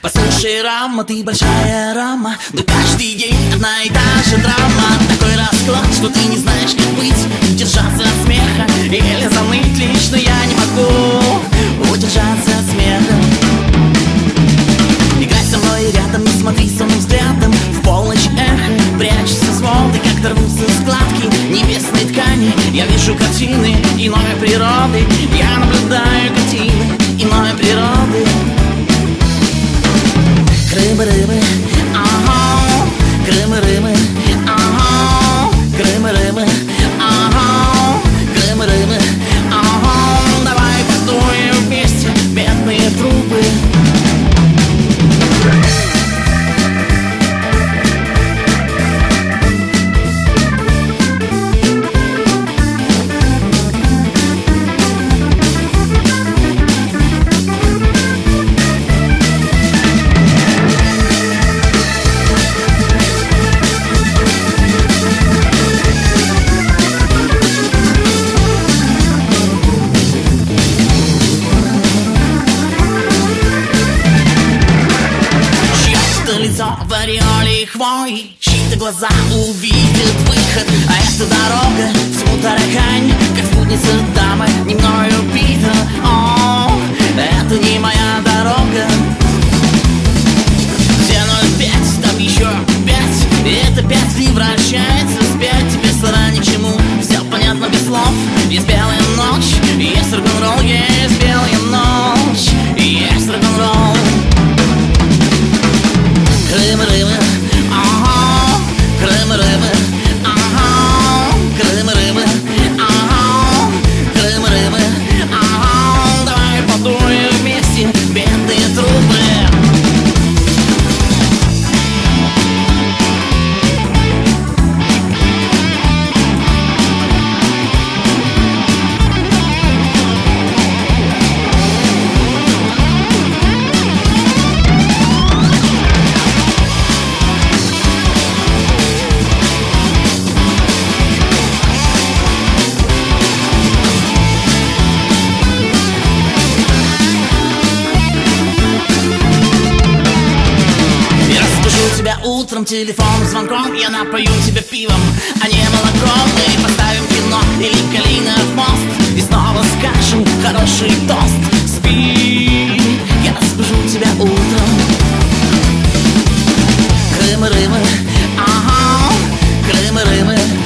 Послушай, Рама, ты большая рама, но каждый день одна и та же драма. Такой расклад, что ты не знаешь, как быть, держаться от смеха или заныть. Лично я не могу удержаться от смеха. Играй со мной рядом, не смотри сонным взглядом. В полночь эхо прячется с волны, как торгутся складки небесной ткани. Я вижу картины иной природы, я наблюдаю картины иной природы. Крымы-рымы, ага, Крымы-рымы, ага, Крымы-рымы, ага, Крымы-рымы, ага. Давай подуем вместе бедные трубы. Лицо в ореоле хвои, чьи-то глаза увидят выход. А эта дорога всему таракань, как спутница дамы, не мною убита. О, это не моя дорога. Все 0,5, там еще 5, и это 5 не вращается вспять. Тебе слова ни к чему, все понятно без слов. Есть белая ночь, есть рок-н-ролл, есть белая ночь, есть рок-н-ролл. Крымы-рымы, ага, Крымы-рымы, ага, Крымы-рымы, ага, Крымы-рымы, ага. Давай подуем вместе бедные трубы. Утром телефонным звонком я напою тебя пивом, а не молоком. Мы поставим кино или Калинов мост и снова скажем хороший тост. Спи, я разбужу тебя утром. Крымы-рымы, ага, Крымы-рымы.